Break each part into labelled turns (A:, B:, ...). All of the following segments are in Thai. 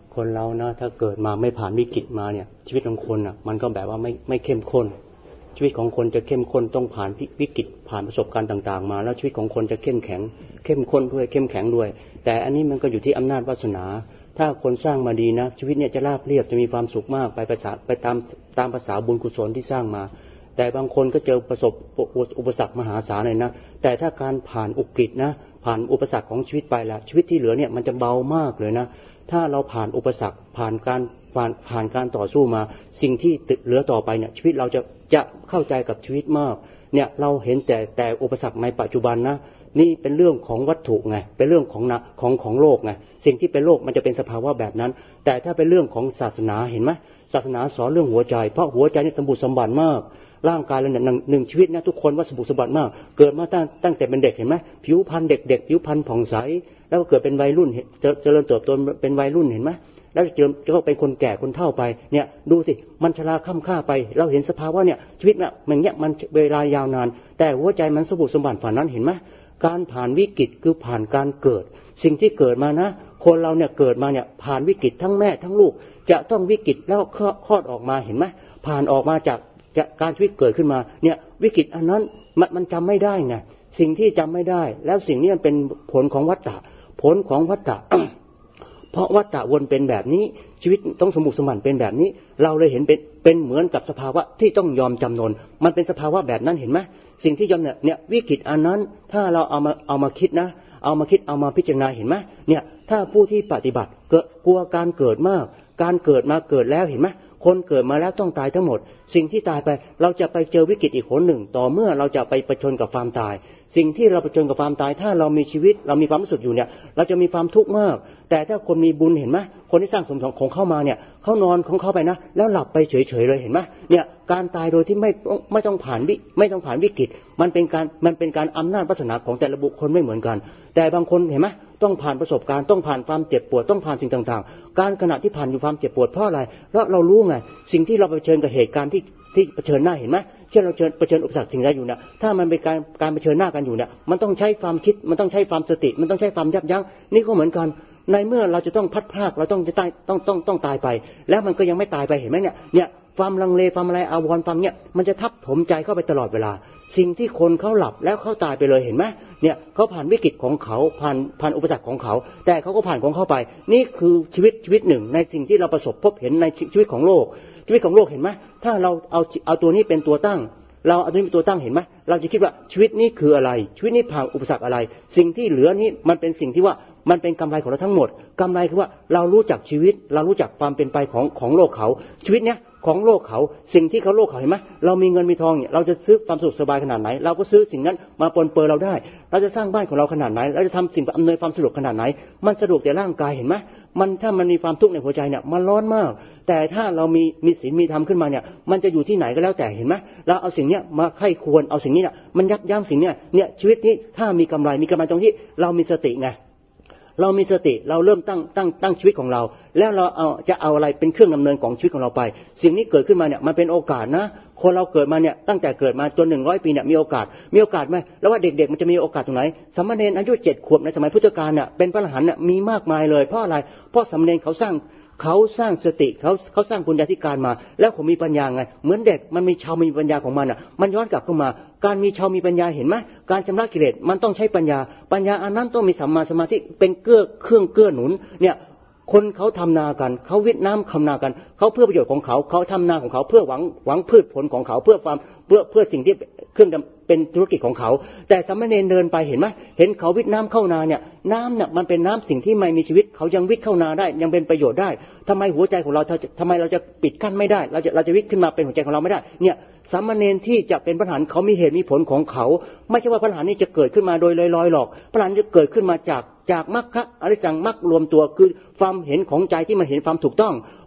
A: คนเรานะถ้าเกิดมาไม่ผ่านวิกฤตมาเนี่ยชีวิตของคนอ่ะมันก็แบบว่าไม่เข้มข้นชีวิตของคนจะเข้มข้นต้องผ่านวิกฤตผ่านประสบการณ์ต่างๆมาแล้วชีวิตของคนจะเข้มแข็งเข้มข้นด้วยเข้มแข็งด้วยแต่อันนี้มันก็อยู่ที่อำนาจวาสนาถ้าคนสร้างมาดีนะชีวิตเนี่ยจะราบเรียบจะมีความสุขมากไปตามภาษาบุญกุศลที่สร้างมาแต่บางคนก็เจอประสบอุปสรรคมหาศาลเลยนะแต่ถ้าการผ่านอุกฤษนะผ่านอุปสรรคของชีวิตไปแล้วชีวิตที่เหลือเนี่ยมันจะเบามากเลยนะถ้าเราผ่านอุปสรรคผ่านการต่อสู้มาสิ่งที่เหลือต่อไปเนี่ยชีวิตเราจะเข้าใจกับชีวิตมากเนี่ยเราเห็นแต่อุปสรรคในปัจจุบันนะนี่เป็นเรื่องของวัตถุไงเป็นเรื่องของโลกไงสิ่งที่เป็นโลกมันจะเป็นสภาวะแบบนั้นแต่ถ้าเป็นเรื่องของศาสนาเห็นไหมศาสนาสอนเรื่องหัวใจเพราะหัวใจนี่สมบูรณ์สมบัติมากร่างกายเราเนี่ยหนึ่งชีวิตนะทุกคนว่าสมบูรณ์สมบัติมากเกิดมาตั้งแต่เป็นเด็กเห็นไหมผิวพรรณเด็กผิวพรรณผ่องใสแล้วก็เกิดเป็นวัยรุ่นเจริญเติบโตเป็นวัยรุ่นเห็นไหมแล้วจะเป็นคนแก่คนเฒ่าไปเนี่ยดูสิมันชราค่ำค่าไปเราเห็นสภาวะเนี่ยชีวิตเนี่ยมันเวลายาวนานแต่หัวใจมันสมบูรณ์สมบัติฝันนั้นเห็นไหมการผ่านวิกฤตคือผ่านการเกิดสิ่งที่เกิดมานะคนเราเนี่ยเกิดมาเนี่ยผ่านวิกฤตทั้งแม่ทั้งลูกจะต้องวิกฤตแล้วคลอดออกมาเห็นไหมผ่านออกมาจากการชีวิตเกิดขึ้นมาเนี่ยวิกฤตอันนั้นมันจำไม่ได้ไงสิ่งที่จำไม่ได้แล้วสิ่งนี้มันเป็นผลของวัฏฏะเพราะวัฏฏะวนเป็นแบบนี้ชีวิตต้องสมบูรณ์สมบัติเป็นแบบนี้เราเลยเห็นเป็นเหมือนกับสภาวะที่ต้องยอมจำนนมันเป็นสภาวะแบบนั้นเห็นไหมสิ่งที่ยอมเนี่ยวิกฤตอันนั้นถ้าเราเอามาคิดนะเอามาพิจารณาเห็นไหมเนี่ยถ้าผู้ที่ปฏิบัติกลัวการเกิดมากการเกิดมาเกิดแล้วเห็นไหมคนเกิดมาแล้วต้องตายทั้งหมดสิ่งที่ตายไปเราจะไปเจอวิกฤตอีกหนหนึ่งต่อเมื่อเราจะไปเผชิญกับความตายสิ่งที่เราเผชิญกับความตายถ้าเรามีชีวิตเรามีความรู้สึกอยู่เนี่ยเราจะมีความทุกข์มากแต่ถ้าคนมีบุญเห็นไหมคนที่สร้างสมของเข้ามาเนี่ยเขานอนของเขาไปนะแล้วหลับไปเฉยๆเลยเห็นไหมเนี่ยการตายโดยที่ไม่ต้องผ่านวิกฤตมันเป็นการอำนาจวาสนาของแต่ละบุคคลไม่เหมือนกันแต่บางคนเห็นไหมต้องผ่านประสบการณ์ต้องผ่านความเจ็บปวดต้องผ่านสิ่งต่างๆการขณะที่ผ่านอยู่ความเจ็บปวดเพราะอะไรเพราะเรารู้ไงสิ่งที่เราเผชิญกับเหตุการณ์ที่เผชิญหน้าเห็นไหมเช่นเราเผชิญอุปสรรคสิ่งใดอยู่เนี่ยถ้ามันเป็นการเผชิญหน้ากันอยู่เนี่ยมันต้องใช้ความคิดมันต้องใช้ความสติมันต้องใช้ความยับยั้งนี่ก็เหมือนกันในเมื่อเราจะต้องพัดพรากเราต้องตายไปแล้วมันก็ยังไม่ตายไปเห็นไหมเนี่ยความลังเลความอะไรอาวรณ์ความเนี่ยมันจะทับถมใจเข้าไปตลอดเวลาสิ่งที่คนเขาหลับแล้วเขาตายไปเลยเห็นไหมเนี่ยเขาผ่านวิกฤตของเขาผ่านอุปสรรคของเขาแต่เขาก็ผ่านของเขาไปนี่คือชีวิตหนึ่งในสิ่งที่เราประสบพบเห็นในชีวิตของโลกเห็นไหมถ้าเราเอาตัวนี้เป็นตัวตั้งเราเอาตัวนี้เป็นตัวตั้งเห็นไหมเราจะคิดว่าชีวิตนี้คืออะไรชีวิตนี้ผ่านอุปสรรคอะไรสิ่งที่เหลือนี้มันเป็นสิ่งที่ว่ามันเป็นกำไรของเราทั้งหมดกำไรคือว่าเรารู้จักชีวิตเรารู้จักความเป็นไปของโลกเขาชีวิตเนี้ยของโลกเขาสิ่งที่เขาโลกเขาเห็นไหมเรามีเงินมีทองเนี่ยเราจะซื้อความสุขสบายขนาดไหนเราก็ซื้อสิ่งนั้นมาปนเปื้อนเราได้เราจะสร้างบ้านของเราขนาดไหนเราจะทำสิ่งอำนวยความสะดวกขนาดไหนมันสะดวกแต่ร่างกายเห็นไหมถ้ามันมีความทุกข์ในหัวใจเนี่ยมันร้อนมากแต่ถ้าเรามีศีลมีธรรมขึ้นมาเนี่ยมันจะอยู่ที่ไหนก็แล้วแต่เห็นไหมเราเอาสิ่งเนี้ยมาไข้ควรเอาสิ่งนี้เนี่ยมันยับยั้งสิ่งเนี้ยชีวิตนี้ถ้ามีกำไรตรงที่เรามีสติไงเรามีสติเราเริ่มตั้งชีวิตของเราแล้วเราจะเอาอะไรเป็นเครื่องดำเนินของชีวิตของเราไปสิ่งนี้เกิดขึ้นมาเนี่ยมันเป็นโอกาสนะคนเราเกิดมาเนี่ยตั้งแต่เกิดมาจน100 ปีเนี่ยมีโอกาสไหมแล้วว่าเด็กๆมันจะมีโอกาสตรงไหนสามเณรอายุ7 ขวบในสมัยพุทธกาลเนี่ยเป็นพระอรหันต์เนี่ยมีมากมายเลยเพราะอะไรเพราะสามเณรเขาสร้างสติเขาสร้างปุญญาธิการมาแล้วเขามีปัญญาไงเหมือนเด็กมันมีชาวมีปัญญาของมันอ่ะมันย้อนกลับเข้ามาการมีชาวมีปัญญาเห็นไหมการชำระกิเลสมันต้องใช้ปัญญาอันนั้นต้องมีสัมมาสมาธิเป็นเครื่องเกื้อหนุนเนี่ยคนเขาทำนากันเขาวิทน้ำคำนากันเขาเพื่อประโยชน์ของเขาทำนาของเขาเพื่อหวังพืชผลของเขาเพื่อสิ่งที่เครื่องเป็นธุรกิจของเขาแต่สามเณรเดินไปเห็นไหมเห็นเขาวิทน้ำเข้านาเนี่ยน้ำเนี่ยมันเป็นน้ำสิ่งที่ไม่มีชีวิตเขายังวิทเข้านาได้ยังเป็นประโยชน์ได้ทำไมหัวใจของเราทำไมเราจะปิดกั้นไม่ได้เราจะวิทขึ้นมาเป็นหัวใจของเราไม่ได้เนี่ยสามเณรที่จะเป็นพระอรหันต์เขามีเหตุมีผลของเขาไม่ใช่ว่าพระอรหันต์นี่จะเกิดขึ้นมาโดยลอยๆหรอกพระอรหันต์จะเกิดขึ้นมาจากมรรคอริยสังมรรครวมตัวคือความเห็นของใจที่มันเห็นความถูกต้อง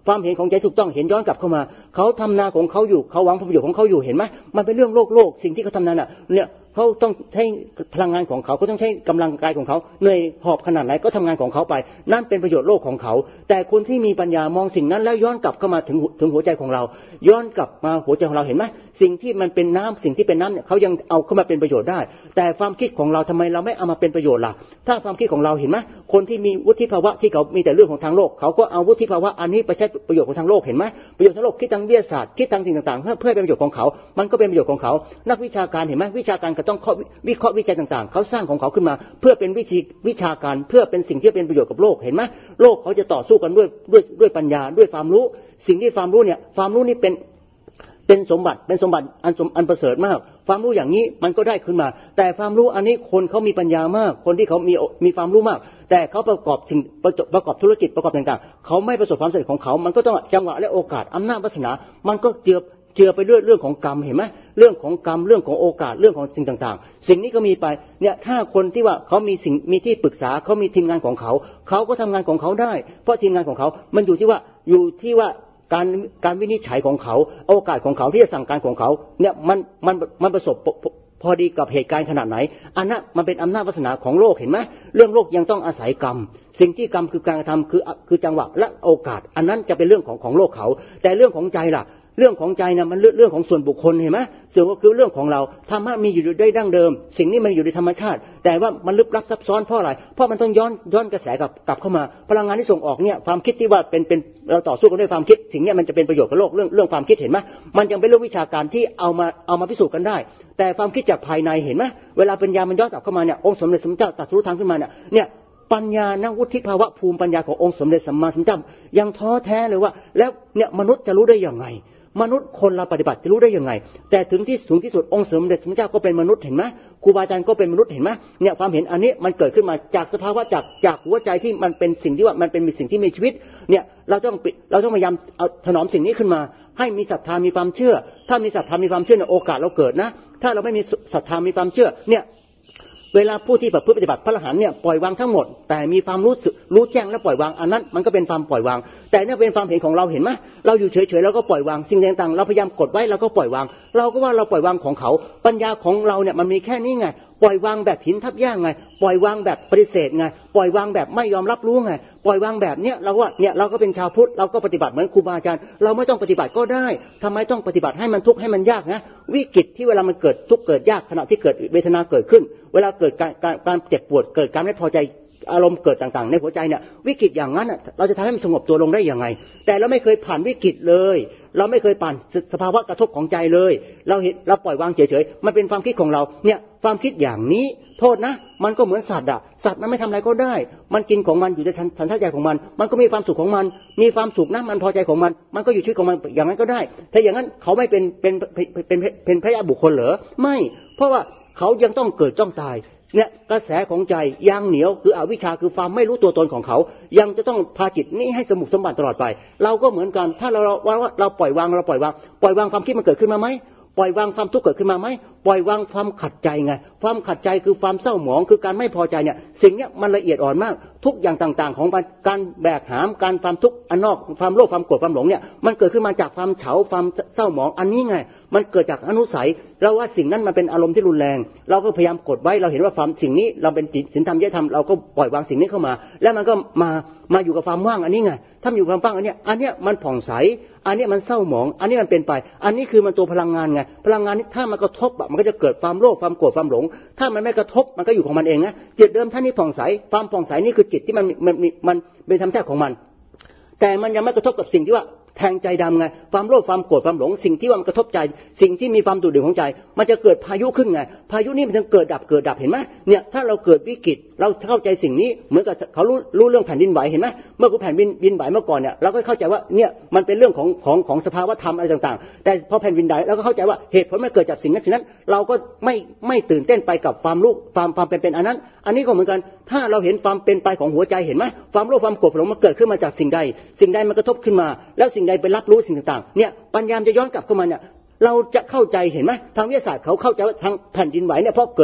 A: ความเห็นของใจถูกต้องเห็นย้อนกลับเข้ามาเขาทำนาของเขาอยู่เขาหวังผลประโยชน์ของเขาอยู่เห็นไหมมันเป็นเรื่องโลกสิ่งที่เขาทำนั้นเนี่ยเขาต้องใช้พลังงานของเขาก็ต้องใช้กำลังกายของเขาเหนื่อยหอบขนาดไหนก็ทำงานของเขาไปนั่นเป็นประโยชน์โลกของเขาแต่คนที่มีปัญญามองสิ่งนั้นแล้วย้อนกลับเข้ามาถึงหัวใจของเราย้อนกลับมาหัวใจของเราเห็นไหมสิ่งที่มันเป็นน้ำสิ่งที่เป็นน้ำเนี่ยเขายังเอาเข้ามาเป็นประโยชน์ได้แต่ความคิดของเราทำไมเราไม่เอามาเป็นประโยชน์ล่ะถ้าความคิดของเราเห็นไหมคนที่มีวุฒิภาวะที่เขามีแต่เรื่องของทางโลกเขาก็เอาวุฒิภาวะอันนี้ไปใช้ประโยชน์ของทางโลกเห็นไหมประโยชน์ทางโลกคิดทางวิทยาศาสตร์คิดทางสิ่งต่างๆเพื่อเป็นประโยชน์ของเขามันก็เป็นประโยชน์ของเขานักวิชาการเห็นไหมวิชาการก็ต้องวิเคราะห์วิจัยต่างๆเขาสร้างของเขาขึ้นมาเพื่อเป็นวิชาการเพื่อเป็นสิ่งที่เป็นประโยชน์กับโลกเห็นไหมโลกเขาจะต่อสู้กันด้วยปัญญาด้วยความรู้สิ่งที่ความรู้เนี่ยความรู้นี่เป็นสมบัติอันประเสริฐมากความรู้อย่างนี้มันก็ได้ขึ้นมาแต่ความรู้อันนี้คนเขามีปัญญามากคนที่เขามีความรู้มากแต่เขาประกอบธุรกิจประกอบต่างๆเขาไม่ประสบความสำเร็จของเขามันก็ต้องจังหวะและโอกาสอำนาจวาสนามันก็เจือไปเรื่องของกรรมเห็นไหมเรื่องของกรรมเรื่องของโอกาสเรื่องของสิ่งต่างๆสิ่งนี้ก็มีไปเนี่ยถ้าคนที่ว่าเขามีที่ปรึกษาเขามีทีมงานของเขาเขาก็ทำงานของเขาได้เพราะทีมงานของเขามันอยู่ที่ว่าการวินิจฉัยของเขาโอกาสของเขาที่จะสั่งการของเขาเนี่ยมันประสบพอดีกับเหตุการณ์ขนาดไหนอันนั้นมันเป็นอำนาจวาสนาของโลกเห็นไหมเรื่องโลกยังต้องอาศัยกรรมสิ่งที่กรรมคือการกระทำคือจังหวะและโอกาสอันนั้นจะเป็นเรื่องของโลกเขาแต่เรื่องของใจล่ะเรื่องของใจนะมันเรื่องของส่วนบุคคลเห็นไหมส่วนก็คือเรื่องของเราธรรมะมีอยู่ได้ดั้งเดิมสิ่งนี้มันอยู่ในธรรมชาติแต่ว่ามันลึกลับซับซ้อนเพราะอะไรเพราะมันต้องย้อนกระแสกลับเข้ามาพลังงานที่ส่งออกเนี่ยความคิดที่ว่าเป็นเราต่อสู้กันด้วยความคิดสิ่งนี้มันจะเป็นประโยชน์กับโลกเรื่องความคิดเห็นไหมมันยังเป็นเรื่องวิชาการที่เอามาพิสูจน์กันได้แต่ความคิดจากภายในเห็นไหมเวลาปัญญามันย้อนกลับเข้ามาเนี่ยองค์สมเด็จสมเจ้าตรัสรู้ธรรมขึ้นมาเนี่ยปัญญาณวุฒิภาวะภูมิปัญญาขององค์สมเด็จสัมมาสัมพุทธเจ้ายังท้อแท้เลยว่าแล้วเนี่ยมนุษย์จะรู้ได้อย่างไงมนุษย์คนเราปฏิบัติจะรู้ได้ยังไงแต่ถึงที่สูงที่สุดองค์สมเด็จพระเจ้าก็เป็นมนุษย์เห็นไหมครูบาอาจารย์ก็เป็นมนุษย์เห็นไหมเนี่ยความเห็นอันนี้มันเกิดขึ้นมาจากสภาวะจากหัวใจที่มันเป็นสิ่งที่ว่ามันเป็นสิ่งที่มีชีวิตเนี่ยเราต้องพยายามเอาถนอมสิ่งนี้ขึ้นมาให้มีศรัทธามีความเชื่อถ้ามีศรัทธามีความเชื่อเนี่ยโอกาสเราเกิดนะถ้าเราไม่มีศรัทธามีความเชื่อเนี่ยเวลาผู้ที่ปฏิบัติพระอรหันต์เนี่ยปล่อยวางทั้งหมดแต่มีความรู้แจ้งและปล่อยวางอันนั้นมันก็เป็นความปล่อยวางแต่เนี่ยเป็นความเห็นของเราเห็นไหมเราอยู่เฉยๆเราก็ปล่อยวางสิ่งต่างๆเราพยายามกดไว้เราก็ปล่อยวางเราก็ว่าเราปล่อยวางของเขาปัญญาของเราเนี่ยมันมีแค่นี้ไงปล่อยวางแบบหินทับหญ้าไงปล่อยวางแบบปฏิเสธไงปล่อยวางแบบไม่ยอมรับรู้ไงปล่อยวางแบบเนี้ยเราว่าเนี่ยเราก็เป็นชาวพุทธเราก็ปฏิบัติเหมือนครูบาอาจารย์เราไม่ต้องปฏิบัติก็ได้ทำไมต้องปฏิบัติให้มันทุกข์ให้มันยากนะวิกฤตที่เวลามันเกิดทุกข์เกิดยากขณะที่เกิดเวทนาเกิดขึ้นเวลาเกิดการเจ็บปวดเกิดการไม่พอใจอารมณ์เกิดต่างๆในหัวใจเนี่ยวิกฤตอย่างนั้นเราจะทำให้มันสงบตัวลงได้ยังไงแต่เราไม่เคยผ่านวิกฤตเลยเราไม่เคยผ่านสภาวะกระทบของใจเลยเราปล่อยวางเฉยๆมันเป็นความคิดของเราเนี่ยความคิดอย่างนี้โทษนะมันก็เหมือนสัตว์สัตว์มันไม่ทำอะไรก็ได้มันกินของมันอยู่ในสัญชาตญาณของมันก็มีความสุขของมันมีความสุขนะมันพอใจของมันก็อยู่ชีวิตของมันอย่างนั้นก็ได้ถ้าอย่างนั้นเขาไม่เป็นพระยาบุคคลเหรอไม่เพราะว่าเขายังต้องเกิดจ้องตายเนี่ยกระแสของใจยังเหนียวคืออวิชชาคือความไม่รู้ตัวตนของเขายังจะต้องพาจิตนี้ให้สมุขสมบัติตลอดไปเราก็เหมือนกันถ้าเราปล่อยวางความคิดมันเกิดขึ้นมาไหมปล่อยวางความทุกข์เกิดขึ้นมาไหมปล่อยวางความขัดใจไงความขัดใจคือความเศร้าหมองคือการไม่พอใจเนี่ยสิ่งนี้มันละเอียดอ่อนมากทุกอย่างต่างๆของการแบกหามการความทุกข์อันนอกความโลภความโกรธความหลงเนี่ยมันเกิดขึ้นมาจากความเฉาความเศร้าหมองอันนี้ไงมันเกิดจากอนุสัยเราว่าสิ่งนั้นมันเป็นอารมณ์ที่รุนแรงเราก็พยายามกดไว้เราเห็นว่าความสิ่งนี้เราเป็นศีลธรรมจริยธรรมเราก็ปล่อยวางสิ่งนี้เข้ามาแล้วมันก็มาอยู่กับความว่างอันนี้ไงถ้าอยู่กับความว่างอันเนี้ยมันผ่องใสอันนี้มันเศร้าหมองอันนี้มันเป็นไปอันนี้คือมันตัวพลังงานไงพลังงานนี้ถ้ามันกระทบมันก็จะเกิดความโลภความโกรธความหลงถ้ามันไม่กระทบมันก็อยู่ของมันเองนะจิตเดิมท่านนี้ผ่องใสความผ่องใสนี่คือจิตที่มันเป็นธรรมชาติของมันแต่มันยังไม่กระทบกับสิ่งที่ว่าแทงใจดำไงความโลภความโกรธความหลงสิ่งที่ว่ามันกระทบใจสิ่งที่มีความดุเดือดของใจมันจะเกิดพายุขึ้นไงพายุนี้มันจะเกิดดับเห็นไหมเนี่ยถ้าเราเกิดวิกฤตเราเข้าใจสิ่งนี้เหมือนกับเขารู้เรื่องแผ่นดินไหวเห็นไหมเมื่อแผ่นดินไหวเมื่อก่อนเนี่ยเราก็เข้าใจว่าเนี่ยมันเป็นเรื่องของสภาวะธรรมอะไรต่างๆแต่พอแผ่นดินไหวเราก็เข้าใจว่าเหตุผลมันเกิดจากสิ่งนั้นเราก็ไม่ตื่นเต้นไปกับความรู้ความเป็นอันนั้นอันนี้ก็เหมือนกันถ้าเราเห็นความเป็นไปของหัวใจเห็นไหมความโลภความโกรธความหลงมันเกิดขึ้นมาจากสิ่งใดมันกระทบขึ้นมาแล้วสิ่งใดไปรับรู้สิ่งต่างๆเนี่ยปัญญาจะย้อนกลับเข้ามาเนี่ยเราจะเข้าใจเห็นไหมทางวิทยาศาสตร์เขาเข้าใจว่าทางแผ่นดินไหวเนี่ยเพราะเกิด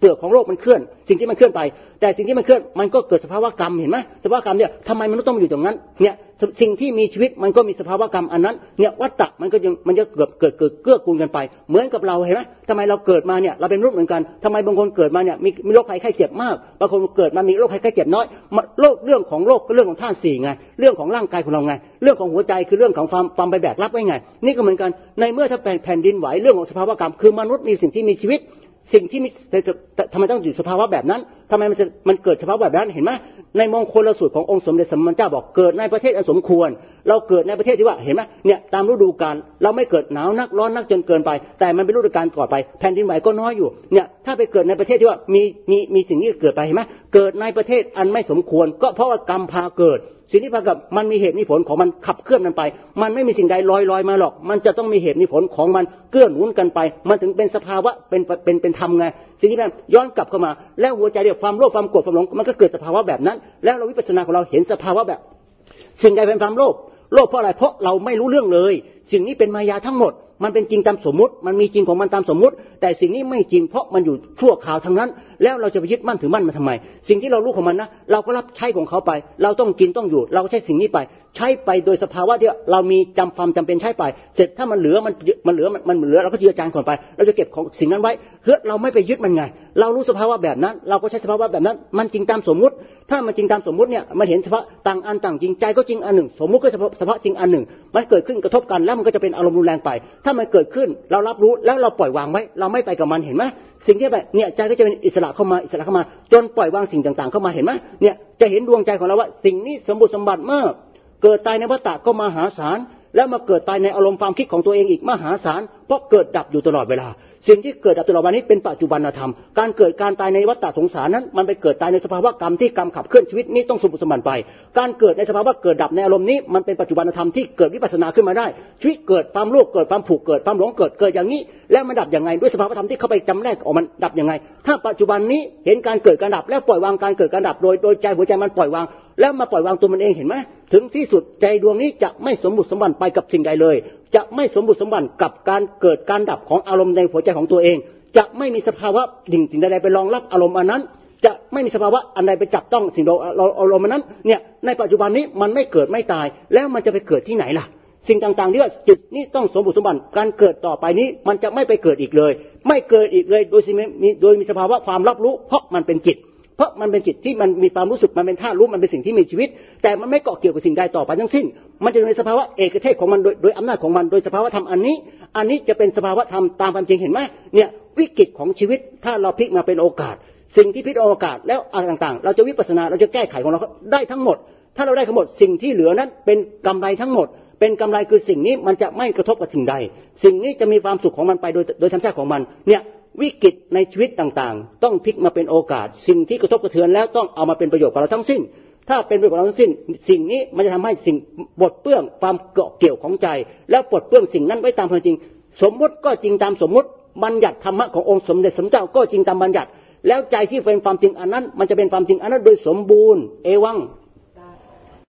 A: เปลือกของโลกมันเคลื่อนสิ่งที่มันเคลื่อนไปแต่สิ่งที่มันเคลื่อนมันก็เกิดสภาวะกรรมเห็นไหมสภาวะกรรมเนี่ยทำไมมันต้องอยู่ตรงนั้นเนี่ยสิ่งที่มีชีวิตมันก็มีสภาวะกรรมอันนั้นเนี่ยวัฏฏะมันจะเกิดเกื้อกูลกันไปเหมือนกับเราเห็นไหมทำไมเราเกิดมาเนี่ยเราเป็นมนุษย์เหมือนกันทำไมบางคนเกิดมาเนี่ยมีโรคภัยไข้เจ็บมากบางคนเกิดมามีโรคภัยไข้เจ็บน้อยโรคเรื่องของโรคก็เรื่องของธาตุสี่ไงเรื่องของร่างกายของเราไงเรื่องของหัวใจคือเรื่องของความไปแบกรับไว้ไงนี่ก็เหมือนกันในเมื่อถ้าแผ่นดินไหวเรื่องของสภาวะกรรมคือมนุษย์มีสิ่งที่มีชีวิตสิ่งที่ทำไมต้องอยู่สภาวะแบบนั้นทำไมมันเกิดสภาวะแบบนั้นเห็นไหมในมงคลสูตรขององค์สมเด็จสัมมาสัมพุทธเจ้าบอกเกิดในประเทศอันสมควรเราเกิดในประเทศที่ว่าเห็นไหมเนี่ยตามฤดูกาลเราไม่เกิดหนาวนักร้อนนักจนเกินไปแต่มันเป็นฤดูกาลก่อนไปแผ่นดินไหวก็น้อยอยู่เนี่ยถ้าไปเกิดในประเทศที่ว่ามีสิ่งนี้เกิดไปเห็นไหมเกิดในประเทศอันไม่สมควรก็เพราะว่ากรรมพาเกิดสิ่งที่พากับมันมีเหตุมีผลของมันขับเคลื่อนมันไปมันไม่มีสิ่งใดลอยมาหรอกมันจะต้องมีเหตุมีผลของมันเกื้อหนุนกันไปมันถึงเป็นสภาวะเป็นธรรมไงสิ่งที่นั้นย้อนกลับเข้ามาแล้วหัวใจเดียวความโลภความโกรธความหลงมันก็เกิดสภาวะแบบนั้นแล้วเราวิปัสสนาของเราเห็นสภาวะแบบสิ่งใดเป็นความโลภเพราะอะไรเพราะเราไม่รู้เรื่องเลยสิ่งนี้เป็นมายาทั้งหมดมันเป็นจริงตามสมมุติมันมีจริงของมันตามสมมุติแต่สิ่งนี้ไม่จริงเพราะมันอยู่ชั่วคราวทั้งนั้นแล้วเราจะไปยึดมั่นถือมั่นมันทำไมสิ่งที่เรารู้ของมันนะเราก็รับใช้ของเขาไปเราต้องกินต้องอยู่เราก็ใช้สิ่งนี้ไปใช้ไปโดยสภาวะที่เรามีความจำเป็นใช้ไปเสร็จถ้ามันเหลือเราก็เจือจางก่อนไปเราจะเก็บของสิ่งนั้นไว้เพื่อเราไม่ไปยึดมันไงเรารู้สภาวะแบบนั้นเราก็ใช้สภาวะแบบนั้นมันจริงตามสมมุติถ้ามันจริงตามสมมุติเนี่ยมันเห็นเฉพาะต่างอันต่างจริงใจก็จริงอันหนึ่งสมมุติก็เฉพาะจริงอันหนึ่งมันเกิดขึ้นกระทบกันแล้วมันก็จะเป็นอารมณ์รุนแรงไปถ้ามันเกิดขึ้นเรารับรู้แล้วเราปล่อยวางไว้เราไม่ไปกับมันเห็นไหมสิ่งที่แบบเนี่ยใจก็จะเป็นอิสระเข้ามาจนปล่อยวางสิ่งต่างๆเข้ามาเห็นไหมเนี่ยจะเห็นดวงใจของเราว่าสิ่งนี้สมบูรณ์สมบัติมากเกิดตายในวัฏฏะก็มหาศาลแล้วมาเกิดตายในอารมณ์ความคิดของตัวเองอีกมหาศาลเพราะเกิดดับอยู่ตลอดเวลาสิ่งที่เกิดดับตลอดเวลานี้เป็นปัจจุบันธรรมการเกิดการตายในวัฏฏะสงสารนั้นมันไปเกิดตายในสภาวะกรรมที่กรรมขับเคลื่อนชีวิตนี้ต้องสมบูรณ์สมบัติไปการเกิดในสภาวะเกิดดับในอารมณ์นี้มันเป็นปัจจุบันธรรมที่เกิดวิปัสสนาขึ้นมาได้ชีวิตเกิดความโลภเกิดความผูกเกิดความหลงเกิดอย่างนี้แล้วมันดับยังไงด้วยสภาวะธรรมที่เข้าไปจำแนกออกมันดับยังไงถ้าปัจจุบันนี้เห็นการเกิดการดับแล้วปล่อยวางการเกิดการดับโดยใจหัวใจมันปล่อยวางแล้วมาปล่อยวางตัวมันเองเห็นไหมถึงที่สุดใจดวงนี้จะไม่สมบูรณ์สมบัติไปกับสิ่งใดเลยจะไม่สมบูรณ์สมบัติกับการเกิดการดับของอารมณ์ในหัวใจของตัวเองจะไม่มีสภาวะสิ่งใดไปรองรับอารมณ์อันนั้นจะไม่มีสภาวะอันใดไปจับต้องสิ่งอารมณ์อันนั้นเนี่ยในปัจจุบันนี้มันไม่เกิดไม่ตายแล้วมันจะไปเกิดที่ไหนล่ะสิ่งต่างๆที่ว่าจิตนี้ต้องสมบูรณ์สมบัติการเกิดต่อไปนี้มันจะไม่ไปเกิดอีกเลยไม่เกิดอีกเลยโดยมีสภาวะความรับรู้เพราะมันเป็นจิตเพราะมันเป็นจิตที่มันมีความรู้สึกมันเป็นธาตุรู้มันเป็นสิ่งที่มีชีวิตแต่มันไม่เกาะเกี่ยวกับสิ่งใดต่อไปทั้งสิ้นมันจะอยู่ในสภาวะเอกเทศของมันโดยอำนาจของมันโดยสภาวะธรรมอันนี้จะเป็นสภาวะธรรมตามความจริงเห็นไหมเนี่ยวิกฤตของชีวิตถ้าเราพลิกมาเป็นโอกาสสิ่งที่พลิกโอกาสแล้วอะไรต่างๆเราจะวิปัสสนาเราจะแก้ไขของเราได้ทั้งหมดถ้าเราได้ทั้งหมดสิ่งที่เหลือนั้นเป็นกำไรทั้งหมดเป็นกำไรคือสิ่งนี้มันจะไม่กระทบกับสิ่งใดสิ่งนี้จะมีความสุขของมันไปโดยธรรมชาติของมันเนี่ยวิกฤตในชีวิตต่างๆต้องพลิกมาเป็นโอกาสสิ่งที่กระทบกระเทือนแล้วต้องเอามาเป็นประโยชน์กับเราทั้งสิ้นถ้าเป็นประโยชน์กับเราทั้งสิ้นสิ่งนี้มันจะทำให้สิ่งปลดเปลื้องความเกาะเกี่ยวของใจแล้วปลดเปลื้องสิ่งนั้นไว้ตามความจริงสมมุติก็จริงตามสมมุติบัญญัติธรรมะขององค์สมเด็จสัมมาสัมพุทธเจ้าก็จริงตามบัญญัติแล้วใจที่เป็นความจริงอันนั้นมันจะเป็นความจริงอันนั้นโดยสมบูรณ์เอวัง